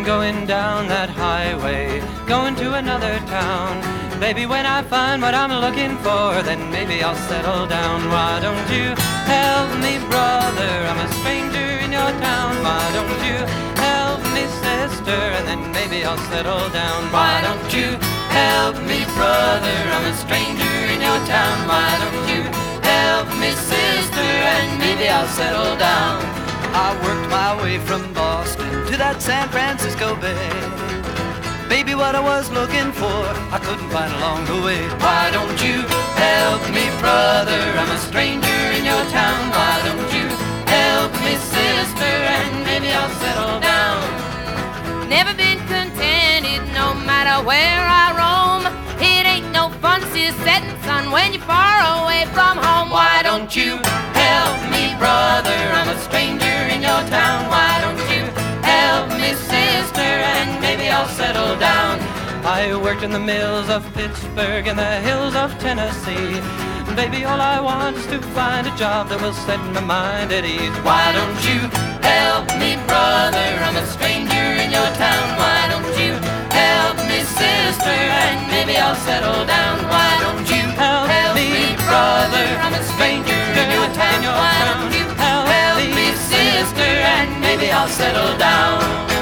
I'm going down that highway, going to another town. Baby, when I find what I'm looking for, then maybe I'll settle down. Why don't you help me, brother? I'm a stranger in your town. Why don't you help me, sister? And then maybe I'll settle down. Why don't you help me, brother? I'm a stranger in your town. Why don't you help me, sister? And maybe I'll settle down. I worked my way from Boston to that San Francisco Bay. Baby, what I was looking for, I couldn't find along the way. Why don't you help me, brother? I'm a stranger in your town. Why don't you help me, sister? And maybe I'll settle down. Never been contented no matter where I roam. It ain't no fun setting sun when you're far away from home. Why don't you help me, brother? I'm a stranger in your town. Why don't you help me, sister? And maybe I'll settle down. I worked in the mills of Pittsburgh and the hills of Tennessee. Baby, all I want is to find a job that will set my mind at ease. Why don't you help me, brother? I'm a stranger in your town. Why don't you help me, sister? And maybe I'll settle down. Why don't you help me, brother? I'm a stranger in your town. Why don't you help me, sister? And maybe I'll settle down.